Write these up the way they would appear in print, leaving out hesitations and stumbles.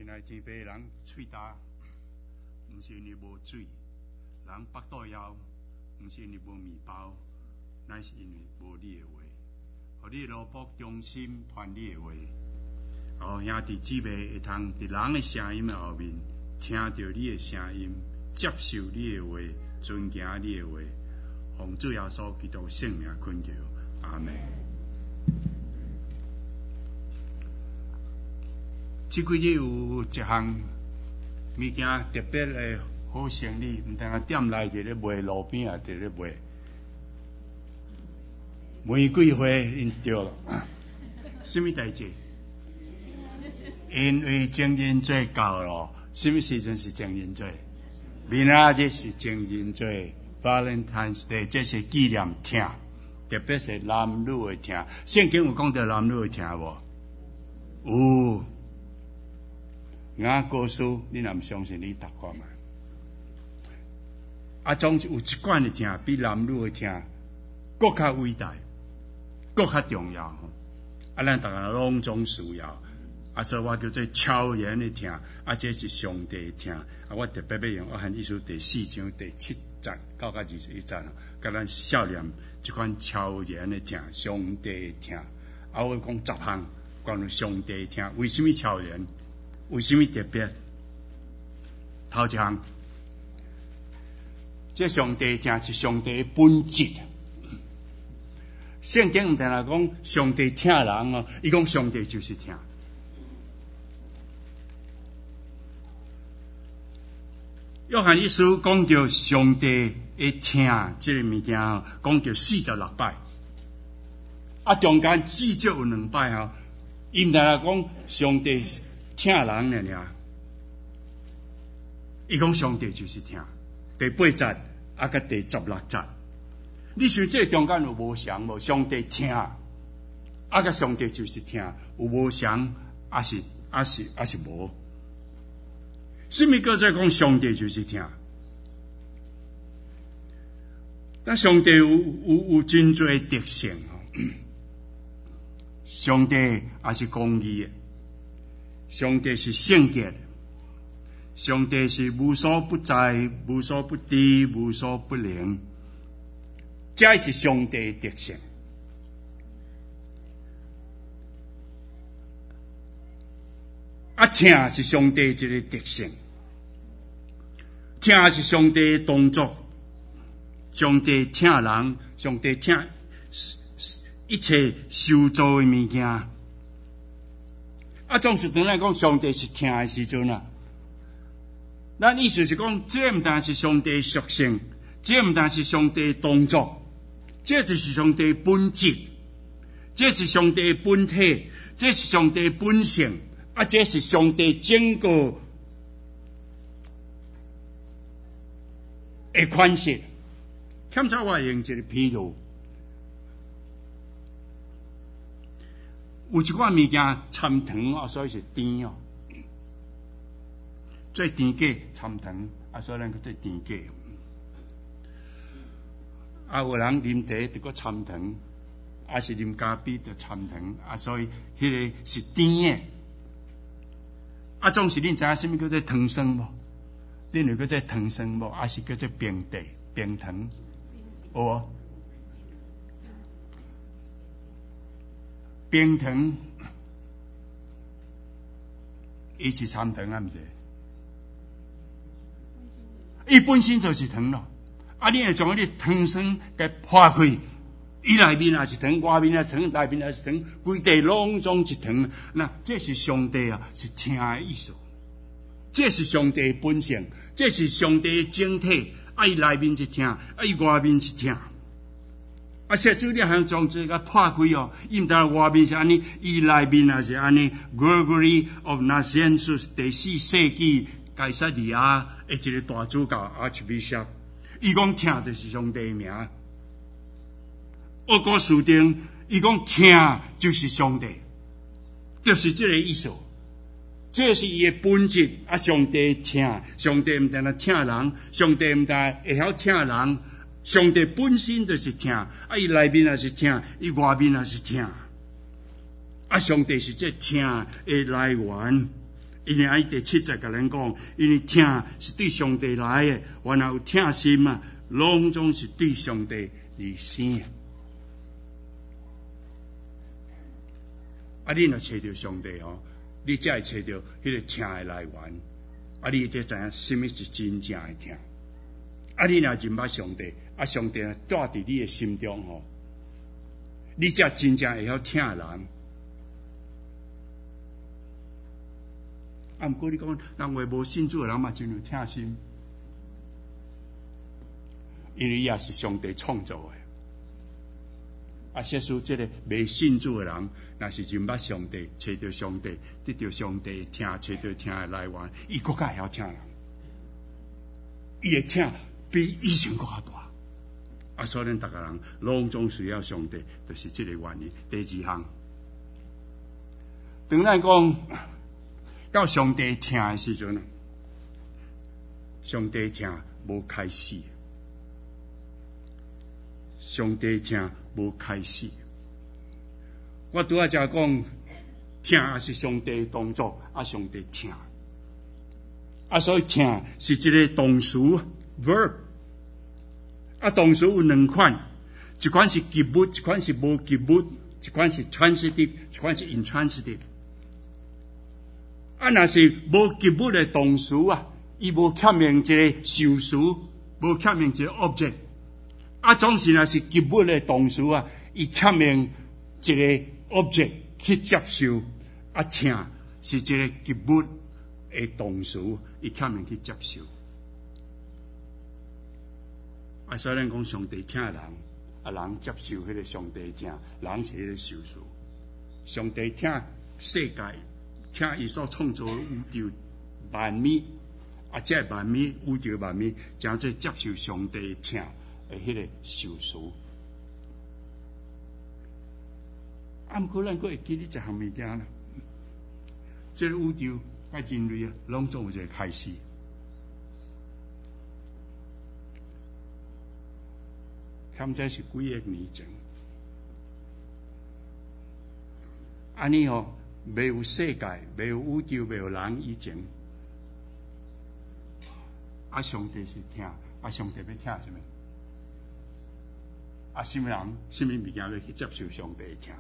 现在天北人嘴大，唔是因为无水；人腹肚枵，唔是因为无面包，乃是因为无你的话。互你萝卜忠心传你的话，兄弟姊妹会通伫人的声音的后面，听到你的声音，接受你的话，遵行你的话，奉主耶稣基督圣名恳求，阿门。这几日有一项物件特别的好生意，唔但店内伫咧卖，路边也伫咧卖。玫瑰花，因对了，什么代志？因为情人节到了，什么时阵是情人节？明仔日是情人节 ，Valentine's Day， 这是纪念听，特别是男女的听。圣经有讲到男女的听无？有。雅歌书，你若唔相信，你读看嘛。总有一款的听比男女的听更较伟大，更较重要。咱大家拢总需要。所以我叫做超然的听，这是上帝的听。我特别要用约翰一书第4章第7节到21节，甲咱少年这款超然的听，上帝的听。我讲10项关于上帝的听，为什么超然？为什么特别？头一项，这上帝听是上帝的本质。圣经唔但来讲上帝听人哦，伊讲上帝就是听。约翰一书讲到上帝的听这个物件哦，讲到46摆，中间至少有2摆哦，伊唔但来讲上帝听人尔，伊讲上帝就是听。第8节甲第16节，你想这中间有无相无？上帝听，甲上帝就是听，有无相？还是无？什么叫做讲上帝就是听？但上帝有真多特性上帝也是公义的。上帝是圣洁的，上帝是无所不在、无所不知、无所不能，这是上帝的特性。听是上帝一个特性，听是上帝的动作，上帝听人，上帝听一切受造的物件。总是当来讲上帝是听的时阵啊，咱意思是讲，这唔但是上帝的属性，这唔但是上帝的动作，这就是上帝的本质，这是上帝的本体，这是上帝的本性，这是上帝整个的款式。欠差我用一个譬如。有一款物件掺糖所以是甜做甜粿掺糖所以咱叫做甜粿。有人啉茶就搁掺糖，是啉咖啡就掺糖，所以迄个是甜的。总是恁知影什么叫做糖霜无？恁有叫做糖霜无？是叫做冰茶、冰糖？有冰糖，伊是掺糖毋是？伊本身就是糖咯。你会将迄个糖霜给破开，伊内面也是糖，外面也是糖，内面也是糖，规地拢总是糖。那这是上帝是听的意思。这是上帝的本性，这是上帝的整体。伊内面是听，伊外面是听。实际你还将这个破开伊唔但外面是安尼，伊内面也是安尼。Gregory of Nazianzus 第4世纪盖萨利亚的一个大主教 Archbishop， 伊讲听就是上帝的名。奥古斯丁伊讲听就是上帝，就是这个意思。这是伊的本质。上帝听，上帝唔但听人，上帝唔但会晓听人。上帝本身就是听，伊内面也是听，伊外面也是听。上帝是这听的来源， 因为第7节甲咱讲，因为听是对上帝来的，原来有听心啊，拢总是对上帝而生。啊，你若找到上帝哦，你才会找到迄个听的来源。啊，你才知影什么是真正的听。啊，你若认捌上帝，啊，上帝住伫你的心中哦，你才真正会晓听人。啊，毋过你讲，人话无信主的人嘛，真有听心，因为伊也是上帝创造的。啊，说出这个未信主的人，若是认捌上帝，找到上帝，得到上帝听，找到听的来源，伊更加会晓听人，伊的听比以前更加大。啊，所以咱逐个人拢总需要上帝，就是这个原因。第2项，当咱讲到上帝听的时阵，上帝听无开始，上帝听无开始。我拄仔才讲，听也是上帝的动作，啊，上帝听，啊，所以听是一个动词 verb， 啊，动词有2款，一款是及物，一款是无及物，一款是 transitive， 一款是 intransitive。啊，若是无及物的动词啊，伊无欠明一个受词，无欠明一个 object。啊，总是若是及物的动词啊，伊欠明一个 object 去接受。啊，听是一个及物的动词，伊欠明去接受。啊，所以咱讲上帝听人，啊，人接受迄个上帝听，人是迄个受词。上帝听世界。听伊所创造的宇宙万物，啊，这万物宇宙万物，将做接受上帝听的迄个受词。啊，毋过咱阁会记哩一项物件啦，这个宇宙甲人类啊，拢总有一个开始。他们这是几亿年前，安尼哦。没有世界，没有宇宙，没有人以前，啊，上帝是听，啊，上帝要听什么？啊，什么人、什么物件要去接受上帝听？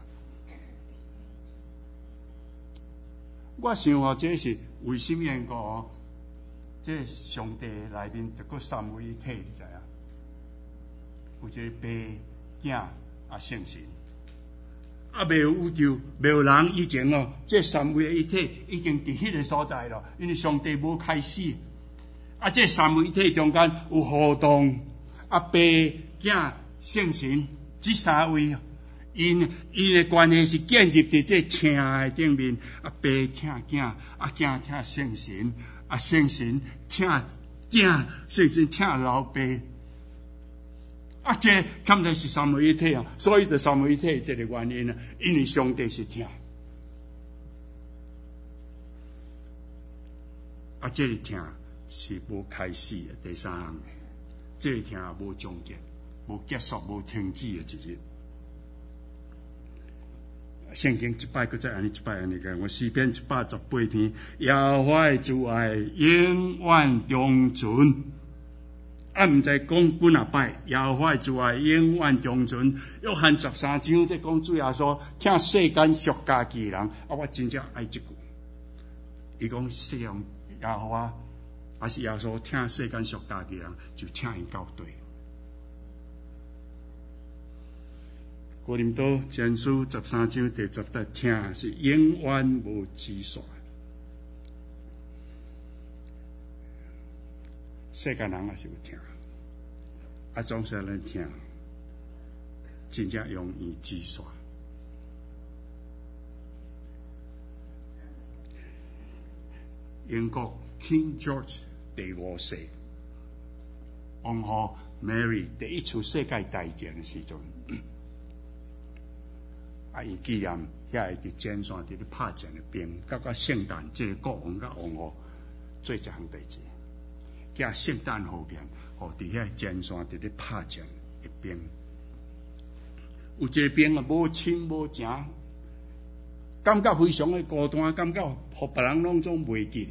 我想哦，这是为什么个哦？这上帝内面就个三位一体，你知影？有一个爸、囝、啊圣神。啊，未有宇宙，未有人以前哦，这三位一体已经伫迄个所在了，因为上帝无开始。啊，这三位一体中间有互动，啊，爸、囝、圣神这三位，因的关系是建立伫这听的顶面。啊，爸听囝，啊，囝听圣神，啊，圣神听囝，圣神听老爸。啊，这他们是三位一体啊，所以就三位一体这个原因啊，因为上帝是听，啊，这个听是无开始的。第3项，这个听无终结、无结束、无停止的一日。圣经一摆，搁再安尼一摆安尼讲，我诗篇118篇，耶和华的慈爱永远长存。啊，毋知讲几啊摆，耶和华慈爱永远长存。约翰13章在讲主耶稣听世间属家己的人，啊，我真正爱这句。伊讲世上耶和华还是耶稣听世间属家己的人，就听伊到底。哥林多前书13章第10节，听是永远无止线。世间人也是有听，啊，总是咱听，真正容易止线。英国 King George 第5世王后 Mary 第一次世界大战的时阵，啊，伊纪念遐个伫前线伫咧拍战的兵，到圣诞，这个国王甲王后做一项代志。叫圣诞后面，哦，伫遐前线伫咧拍战一边，有一个兵啊，无亲无情， 感觉非常的孤单，感觉互别人拢总袂记。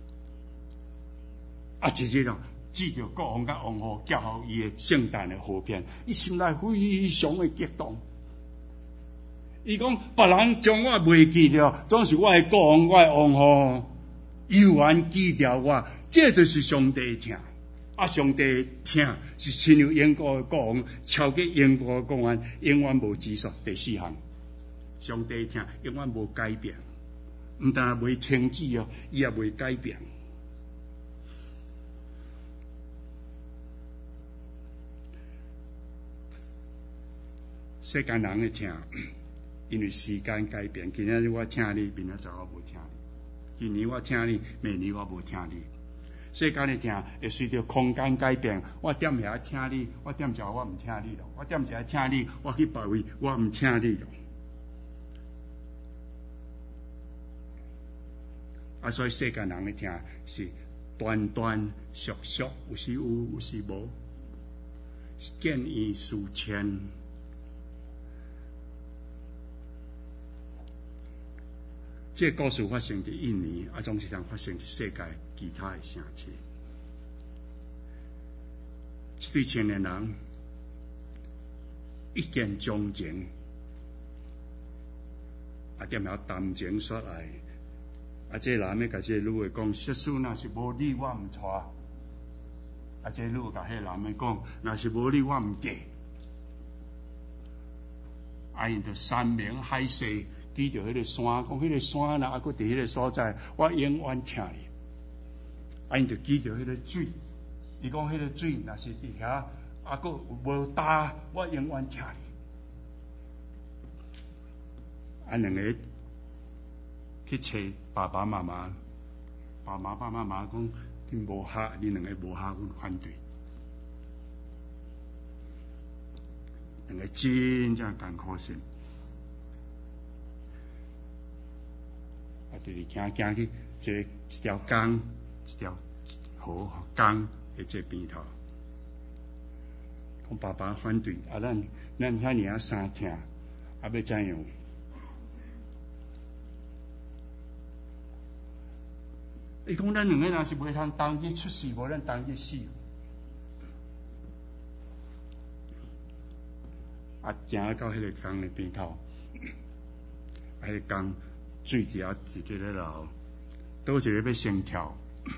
一日啊，记着国王甲王后寄互伊的圣诞的贺片，伊心内非常的激动。伊讲别人将我袂记了，总是我的国王、我的王后永远记着我，这就是上帝疼。上帝疼是亲像英国的国王，超过英国的国王，永远无止数。第四项，上帝疼永远无改变，毋但袂停止哦，伊也袂改变。世间人的疼，因为时间改变。今日我疼你，明仔载我无疼你；今年我疼你，明年我无疼你。世间的疼会随着空间改变。我踮遐疼你，我踮遮我毋疼你咯；我踮遮疼你，我去别位我毋疼你咯。所以世间人的疼是断断续续，有时有，有时无，见异思迁。这故事发生伫印尼，总是通发生伫世界其他的城市。这对青年人一见钟情，踮遐谈情说爱。这男的甲这女的讲：即使若是无你，我毋娶。这女甲迄男的讲：若是无你，我毋嫁。因着山明海誓。记着迄个山，讲迄个山若还佫伫迄个所在，我永远疼你。因着记着迄个水，伊讲迄个水若是伫遐，还佫无干，我永远疼你。两个去找爸爸妈妈，爸爸妈妈讲你无合，你两个无合，阮反对。两个真正艰苦心。就是行去一条江，一条河江的这边头，讲爸爸反对，咱遐尔生疼，要怎样？伊讲咱两个若是袂通同日出世，无咱同日死。行到迄个江的边头，迄个江。水底下一直咧流，倒一个要先跳。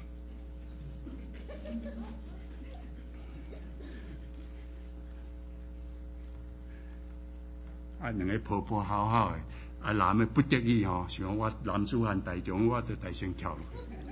两个抱抱好好的，男的不得已想讲我男子汉大中，我就大先跳落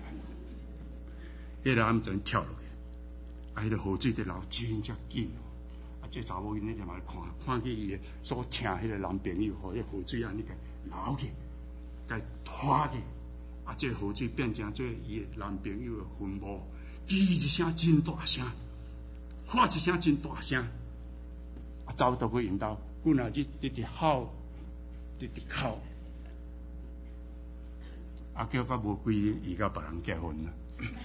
去。迄个男就跳落去，迄个河水在流真正紧。这查某囡仔就嘛看见伊所疼迄个男朋友，迄个河水安尼个流去。该拖去，这河水变成做伊男朋友的坟墓，叽一声真大声，喊一声真大声，走到去因兜，阮仔日直直吼，直直哭，叫到无几日，伊甲别人结婚了。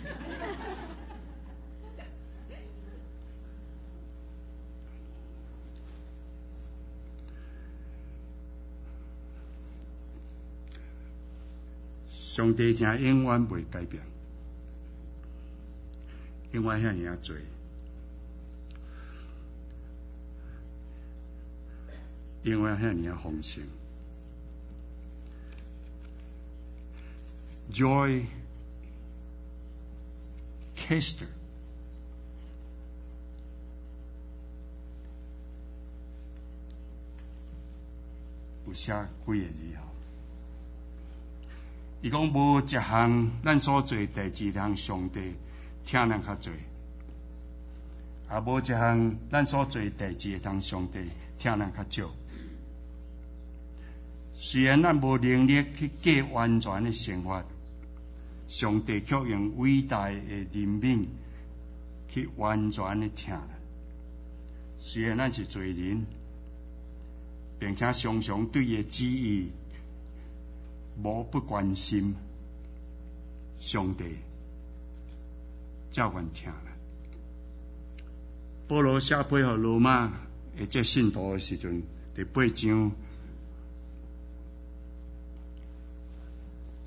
上帝正永远袂改变，永远遐尔多，永远遐尔丰盛。Joy Caster 有写几个字吼？伊讲无一项咱所做代志，通上帝听咱较多，也无一项咱所做代志，通上帝听咱较少。虽然咱无能力去过完全的生活，上帝却用伟大的怜悯去完全的听咱。虽然咱是罪人，并且常常对伊的旨意无不关心，上帝照愿听咱。保罗写批予罗马的这信徒的时阵，第8章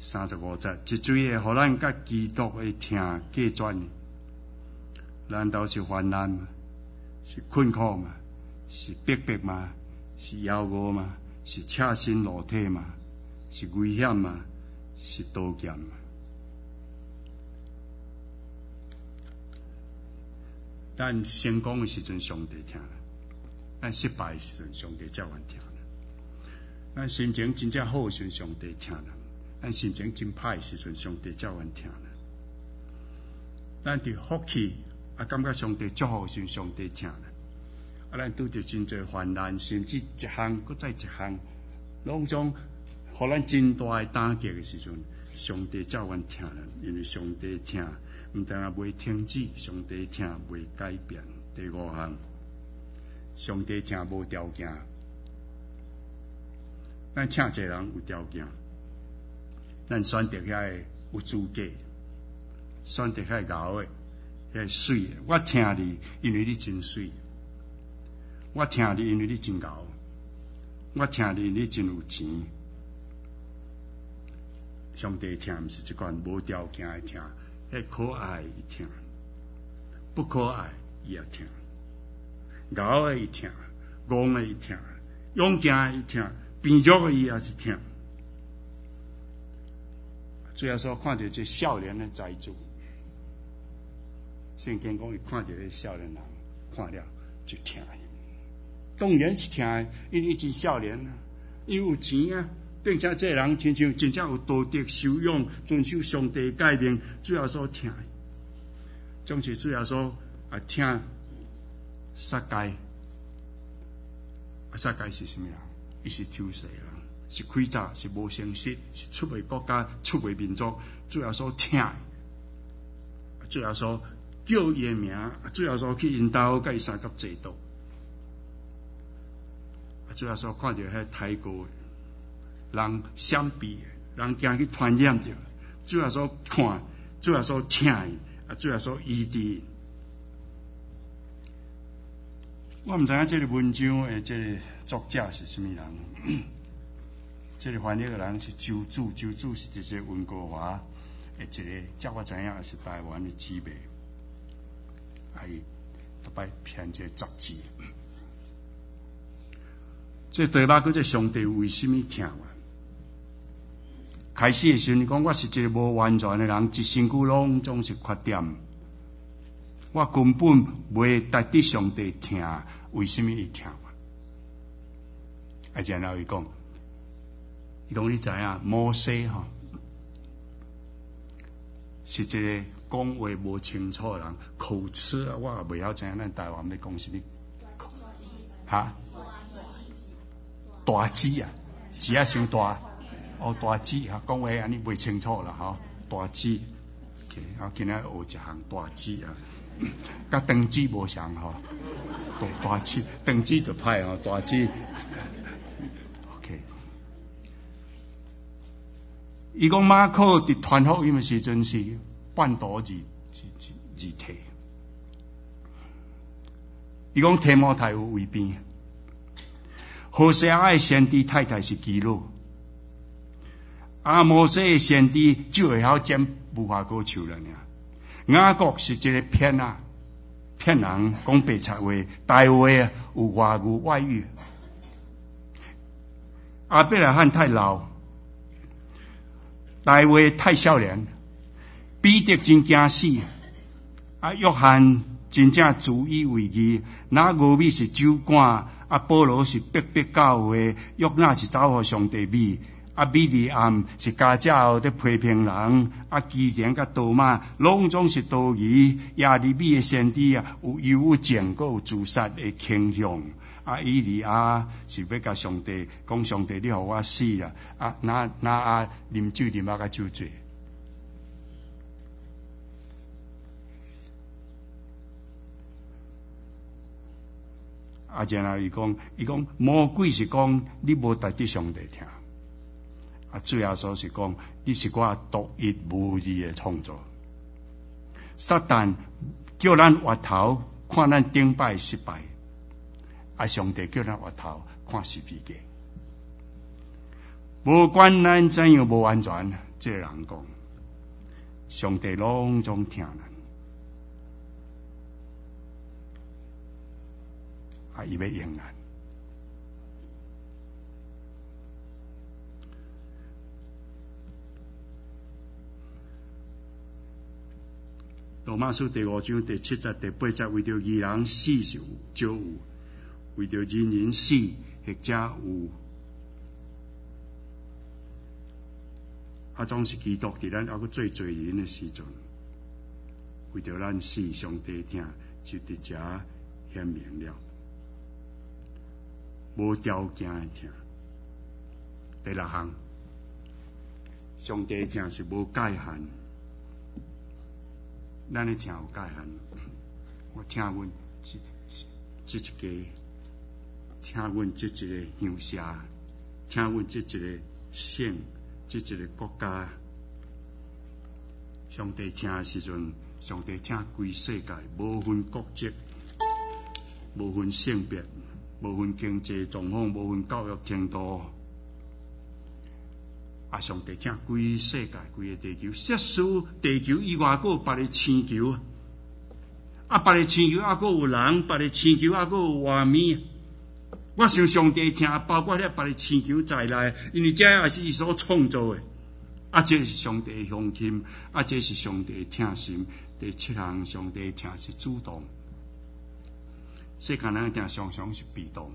35节，即罪会互咱甲基督的听隔绝。难道是患难吗？是困苦吗？是逼迫吗？是妖恶吗？是赤身裸体吗？是危险吗？是刀剑吗？咱成功的时阵，上帝听；咱失败的时阵，上帝才愿听。咱心情真正好的时阵，上帝听人；咱心情真歹的时阵，上帝才愿听人。咱伫福气感觉上帝祝福的时阵，上帝听人。咱拄着真侪患难，甚至一项搁再一项，拢总互咱真大的打击的时阵，上帝才愿听人，因为上帝听，毋但也袂停止，上帝听袂改变。第5项，上帝听无条件。咱请一个人有条件，咱选择遐个有资格，选择遐个牛的、遐个水的。我听你，因为你真水；我听你，因为你真牛；我听你，因为你真有钱。上帝听毋是即款无条件的听，迄可爱伊听，不可爱伊也听，牛的伊听，戆的伊听，勇敢的伊听，病弱的伊也是听。最后说看到这少年的财主，圣经讲伊看到这少年人，看了就听伊，当然是听的，因为伊真少年啊，伊有钱啊。并且这人亲像真正有道德修养，遵守上帝诫命，最后所听，总是最后所听撒该。撒该是什么人？伊是偷窃人，是诡诈，是无诚实，是出卖国家、出卖民族。最后所听，最后所叫伊的名，最后所去引导甲伊三甲制度，最后所看到迄太过。人闪避，人惊去传染着，最后所看，最后所请伊，最后所医治。我毋知影这个文章的这个作者是什么人，这个翻译的人是周主，周主是一个温哥华的一个，照我知影也是台湾的姊妹，伊特别编这杂志。这题目叫做上帝为什么听我？开始的时候，讲我是一个无完全的人，一身躯拢总是缺点，我根本袂值得上帝听。为什么伊听我？然后伊讲你知影摩西是一个讲话无清楚的人，口齿我也袂晓知影咱台湾要讲什么。大字啊，字啊伤大。大字讲话安尼袂清楚啦，大字，我今日学一项大字甲长字无相大字，长字就歹大字。OK， 伊讲马可伫传福音的时阵是半途而退，伊讲提摩太有胃病，何西阿的先知太太是基路。摩西的先知只会晓剪无花果树了呢。雅各是一个骗人，讲白贼话，大话有外遇外遇。亚伯拉罕太老，大话太少年。彼得真惊死，约翰真正自以为义。那俄米是酒馆，保罗是逼迫教会，约拿是走互上帝米。米利暗是家家后的批评人，基甸甲多马拢总是道义。亚利米的先知有幽情，阁有自杀的倾向。以利亚是要甲上帝讲，上帝你互我死啦！那啉酒啉甲酒醉。然后伊讲魔鬼是讲你无值得上帝听。最后说是讲，你是我独一无二的创作。撒旦叫咱滑头，看咱顶摆失败；上帝叫咱滑头，看十字架。无管咱怎样无完全，一这个人讲，上帝拢总听咱，伊要应咱。罗马书第5章第7节第8节，为着义人死是少有，为着人人死或者有。总是基督伫咱还阁做罪人的时阵，为着咱死，上帝听就伫遮显明了，无条件的听。第6项，上帝听是无界限，咱的听有界限。我听阮这一家，听阮这一个乡社，听阮这一个省。这一个国家，上帝听的时阵，上帝听规世界，无分国籍，无分性别，无分经济状况，无分教育程度。上帝听规世界，规个地球，设施地球以外，还有别个星球，别个星球还阁有人，别个星球还阁有画面。我想上帝听，包括了别个星球在内，因为这也是伊所创造的。这是上帝的胸襟，这是上帝的听心。第7项，上帝听是主动，世间人听常常是被动。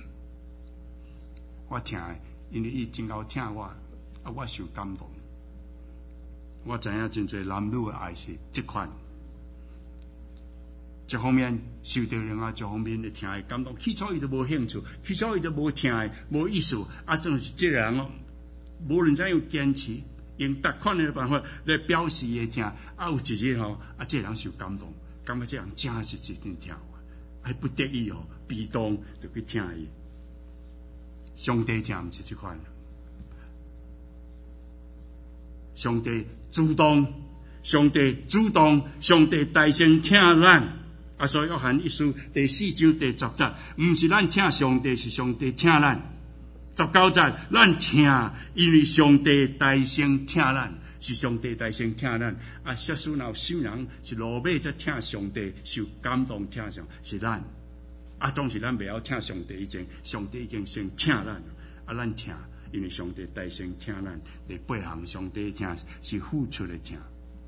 我听的，因为伊真够听我，我受感动。我知影真侪男女的爱是这款。一方面受到另外一方面的听的感动，起初伊就无兴趣，起初伊就无听的，无意思。总是这个人哦，无论怎样坚持，用各款的办法来表示伊听。有一日吼，这个人受感动，感觉这人真是一定听我，还不得已哦，被动就去听伊。上帝听毋是这款，上帝主动，上帝主动，上帝大声听咱。所以约翰一书第4章第10节，毋是咱听上帝，是上帝听咱。19节，咱听，因为上帝大声听咱，是上帝大声听咱。设施若有心人是落尾才听上帝，受感动听上是咱。当时咱袂晓听上帝以前，上帝已经先听咱，咱听，因为上帝大声听咱。第8项，上帝听是付出的听。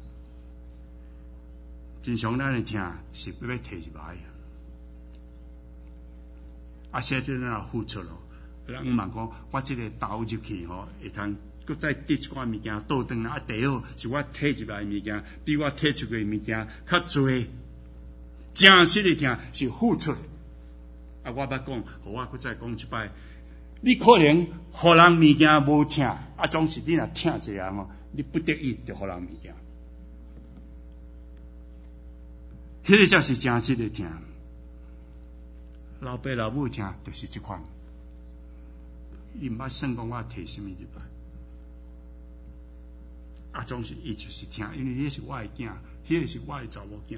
真常咱的听是要摕入来，现在咱也付出咯。人问讲，我这个投入去吼，会通搁再得一款物件倒转来。第好是我摕入来的物件，比我摕出去的物件较多。真实的听是付出的。我捌讲，互我搁再讲一摆，你可能互人物件无听，总是你若听一样哦，你不得已就互人物件。迄个才是真实的听，老爸老母听就是这款，伊毋捌算讲我摕什么入来，总是伊就是听，因为迄是我的囝，迄个是我的查某囝。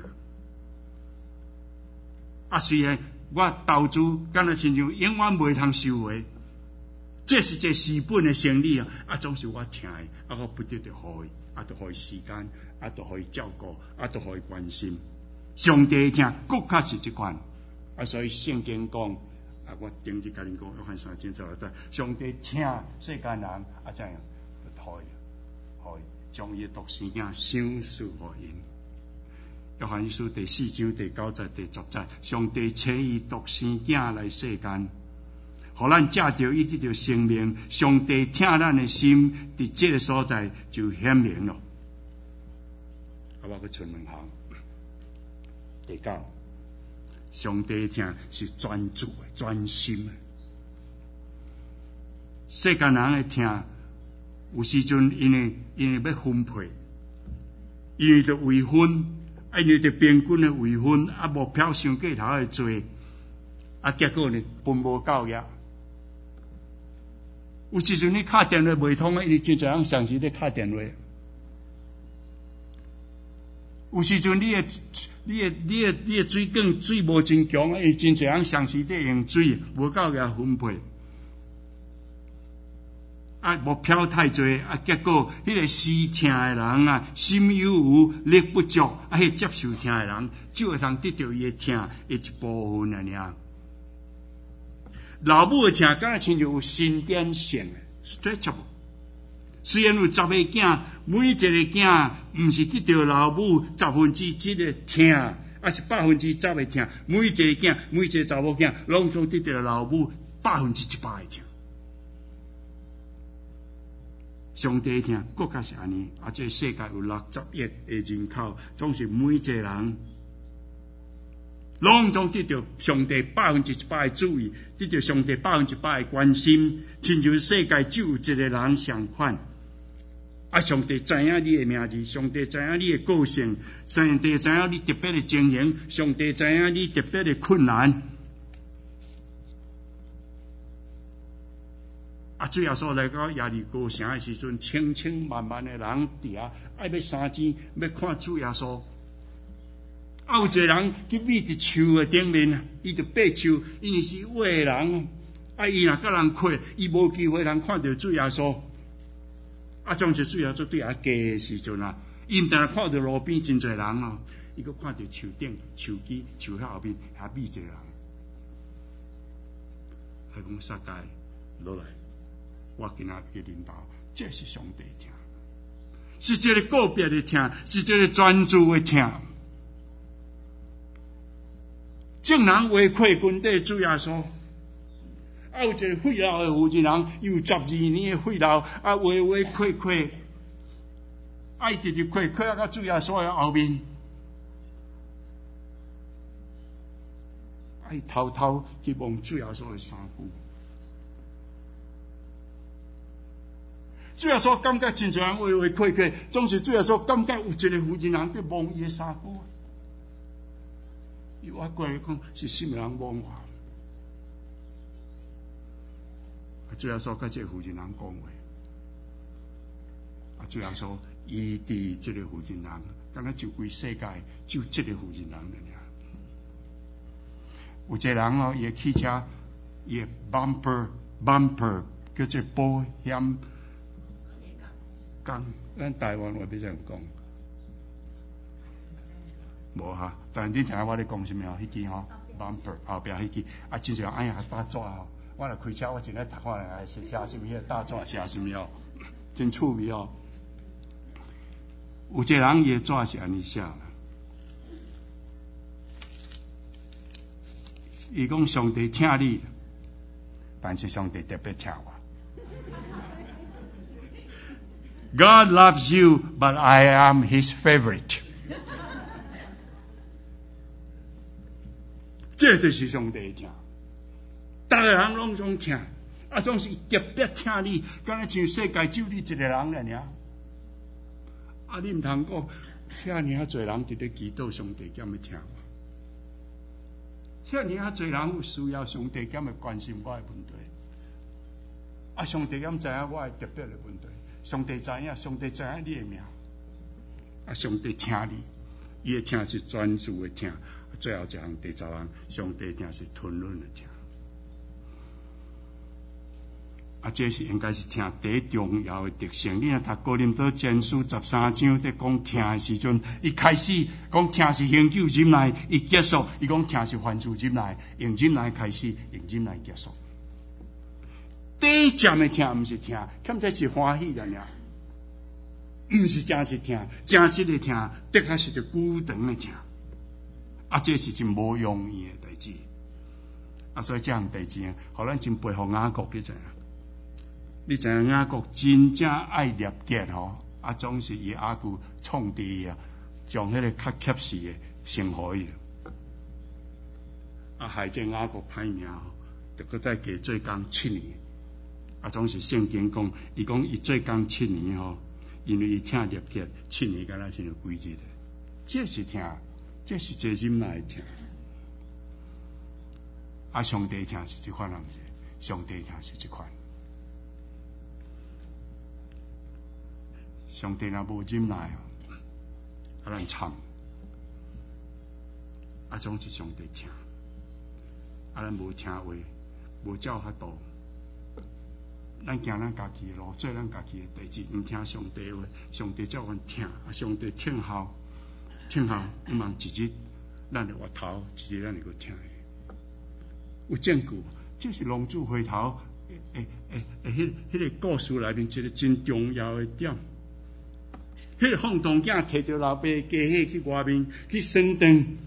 虽然我投资敢若亲像永远袂通收回，这是一个死本的生理总是我听的，我不得就互伊，就互伊时间，就互伊照顾，就互伊关心。上帝听，更较是这款，所以圣经讲，我顶日甲恁讲，约翰3章16节，上帝听世间人，怎样就互伊将伊独生囝赏赐互因。约翰一书第4章第9节第10节，上帝赐伊独生囝来世间，互咱借着伊得到生命。上帝听咱的心，伫这个所在就显明了。我去存2项。第9，上帝听是专注的、专心的。世间人的听，有时阵因为要分配，因为着为分，因为着平均的为分，目标伤过头的多，结果呢分无够也。有时阵你打电话袂通，因为真侪人常时咧打电话。有时阵你的水管水无真强，真侪人常时在用水，无够也分配。 无飘太多，结果迄个施听的人心有余力不足，迄接受听的人就会通得到伊的听的一部分尔。老母的听，敢若亲像有新点线 stretchable。虽然有10个囝，每一个囝毋是得到老母1/10的听，是10%的听。每一个囝，每一个查某囝，拢总得到老母100%的听。上帝听，国家是安尼，这世界有60亿的人口，总是每一个人拢总得到上帝100%的注意，得到上帝100%的关心，亲像世界只有一个人相款。上帝知影你的名字，上帝知影你的个性，上帝知影你特别的情形，上帝知影你特别的困难。主耶稣来到耶利哥城的时阵，千千万万的人伫遐，爱要3钱，要看主耶稣。有一个人去倚伫树的顶面，伊就爬树，因为是话人，伊若甲人亏，伊无机会通看到主耶稣。总是主耶稣对遐加的时阵伊毋但看到路边真侪人伊阁看到树顶、树枝、树遐后面遐倚一个人，讲撒该落来。我今仔日领导，这是上帝听，是这个个别的听，是这个专注的听。众人违背军队主耶稣，有一个废老的负责人，有12年的废老，违背，一直跪到主耶稣的后面，偷偷去望主耶稣的衫裤。主耶稣感觉真侪人违背，总是主耶稣感觉有一个负责人在望伊的衫裤。我过来讲是什么人望我？主耶稣甲这个负责人讲话，主耶稣医治这个负责人，敢若就规世界就这个负责人了。有一个人伊的汽车，伊的 bumper 叫做保险杠，咱台湾话要怎样讲？无但你知影我咧讲什么迄支bumper 后壁迄支真像哎呀大纸我若开车，我真咧读看来写什么迄大纸写什么真趣味有一个人伊的纸是安尼写，伊讲上帝请你，但是上帝特别请我。God loves you, but I am His favorite. 这就是上帝听，每个人拢总听，总是特别听你，敢若像世界只有你一个人了尔。你毋通讲，遐尔侪人伫咧祈祷，上帝敢会听我？遐尔侪人有需要，上帝敢会关心我的问题？上帝敢知影我的特别的问题？上帝知影，上帝知影你的名。上帝听你，伊的听是专注的听。最后一项第10项，上帝听是吞论的听。这是应该是听第一重要的特性。你若读哥林多前书13章在讲听的时阵，伊开始讲听是恒久忍耐，伊结束伊讲听是凡事忍耐，用忍耐开始，用忍耐结束。第一站的听毋是听，欠这是欢喜的尔，毋是真是听，真实的听，的确是一个久长的听。这是真无容易的代志。所以这样代志互咱真佩服雅各，你知影？你知影雅各真正爱立节总是以雅各创治将迄个较恰实的称呼伊。害这雅各歹名就搁再加做工7年。总是圣经讲，伊讲伊做工7年因为伊请立节7年，敢若是有几日的。这是听。这是最忍耐的听，上帝听是这款人是，上帝听是这款。上帝若无忍耐咱惨。总是上帝听，咱无听话，无照法度， 咱行咱家己的路，做咱家己的代志，毋听上帝话，上帝叫阮听，上帝听候，毋茫一日咱就回头，一日咱就去听。有证据，这是浪子回头迄个故事内面一个真重要的点。迄个放荡囝摕着老爸家伙去外面去算账，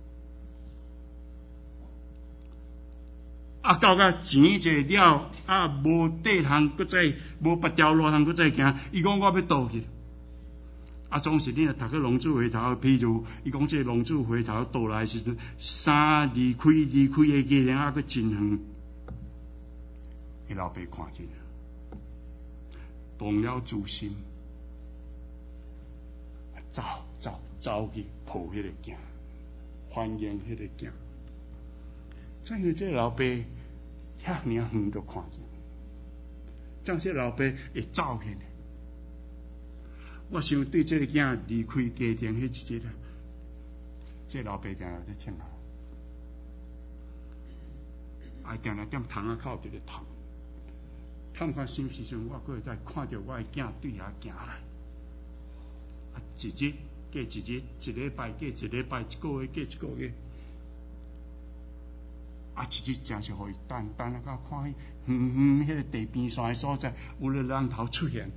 到甲钱坐了，无地通，搁再无别条路通，搁再行。伊讲我要倒去，总是你若读个浪子回头，譬如伊讲这浪子回头倒来时阵，山离开的街上搁真远，伊老爸看见了，动了诛心。走去抱迄个囝，欢迎迄个囝。怎样这老爸遐尔远就看见？怎样这老爸会走去呢？我想对这个囝离开家庭迄一日，这老爸定定在听啊，定定踮窗仔口一个探看什么时阵，我会再看到我的囝对遐行来。一日过一日，一礼拜过一礼拜，一个月过一个月，一日真是互伊等到看迄个地边山的所在，有个人头出现，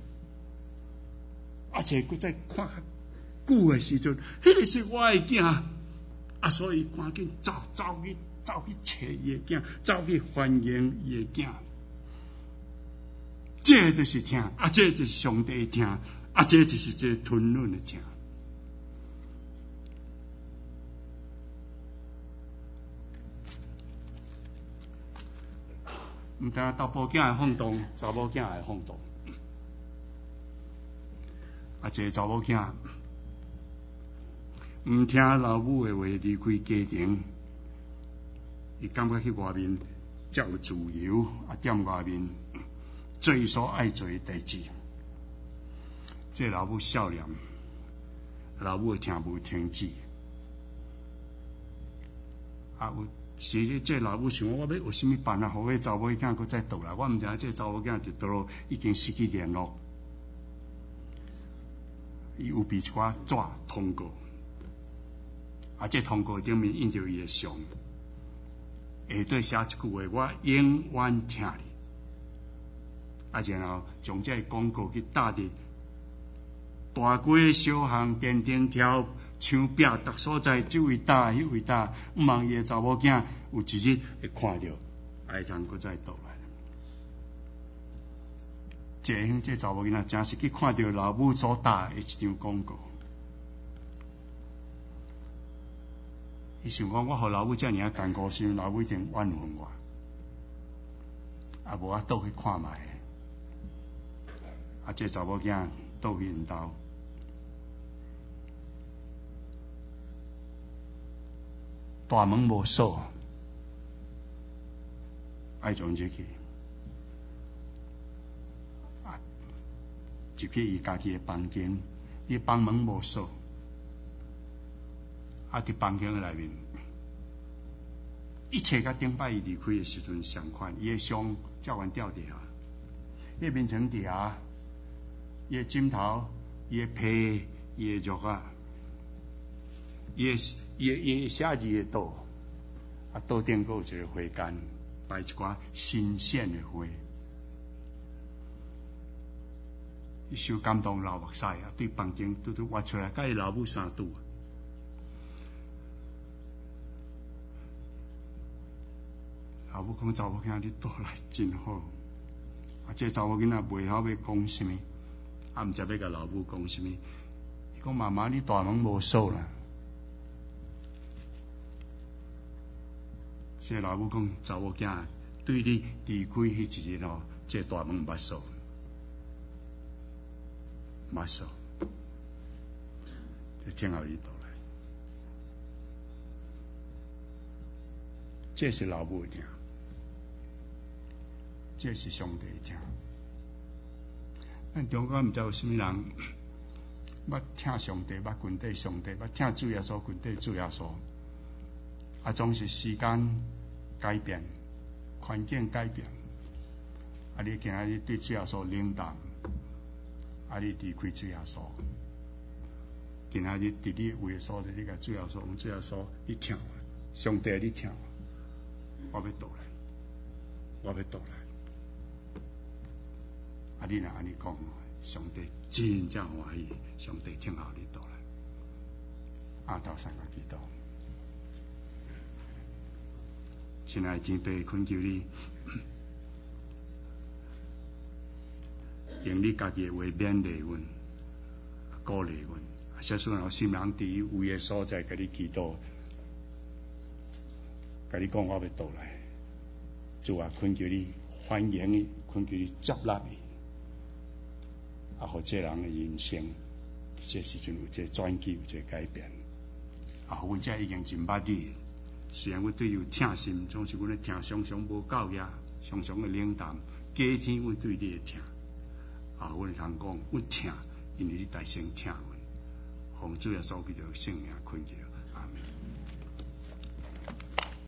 且搁再看久的时阵，迄个是我的囝，所以赶紧走去找伊的囝，走去欢迎伊的囝。这就是听，这就是上帝听。这就是这吞论的听。毋但查甫囝会放荡，查某囝会放荡。这个查某囝毋听老母的话，离开家庭，伊感觉去外面才有自由，踮外面做伊所爱做的代志。这老母少年，老母听无听旨，有时这老母想我要有啥物办法，互迄查某囝搁再倒来？我毋知影这查某囝就倒落已经失去联络，伊有被一寡纸通过，这通过顶面印着伊的相，下底写一句话：我永远听你。然后将这广告去打伫大街小巷、电灯条、墙壁，逐所在，这位打，迄位打，毋茫伊的查某囝有一日会看到，会通搁再倒来。这查某囡仔真是去看到老母所打的一张广告，伊想讲，我互老母遮尔艰苦，是老母一定怨恨我，无我倒去看卖。这查某囝倒去因兜。大门无锁，爱从入去，入去伊家己的房间，伊房门无锁，伫房间内面，一切甲顶摆伊离开的时阵相款，伊的相照完吊伫遐，伊面床伫遐，伊的枕头，伊的被，伊的褥仔。伊的写字的刀，刀顶还有一个花杆，摆一寡新鲜的花。伊受感动流目屎对房间拄挖出来，甲伊老母相拄。老母讲查某囝你倒来真好，这查某囡仔袂晓要讲什么，毋知要甲老母讲什么。伊讲妈妈，你大门无锁啦。这老母讲，查某囝对你离开迄一日这大门捌锁，捌锁，就听候你倒来。这是老母的听，这是上帝的听。咱中国毋知有啥物人捌听上帝，捌群体上帝，捌听主耶稣群体主耶稣。总是时间改变，环境改变， 啊，你今日对主耶稣冷淡，啊，你离开主耶稣。今仔日伫你位所在，你甲主耶稣讲，主耶稣，你听我，上帝你听我，我要倒来，我要倒来。啊，你若安尼讲，上帝真正欢喜，上帝听候你倒来。头三个祈祷，亲爱的天父，恳求你，用你家己的话勉励阮，鼓励阮。小孙老心人伫有位的所在，甲你祈祷，甲你讲我要倒来。主啊，恳求你欢迎伊，恳求你接纳伊，互这人的人生，这时阵有这转机，有这改变。阮这已经真捌你，虽然阮对有疼心，总是阮的疼常常无够呀，常常的冷淡。加添阮对你的疼，阮会通讲，阮疼，因为你大声疼阮。奉主耶稣基督圣名恳求。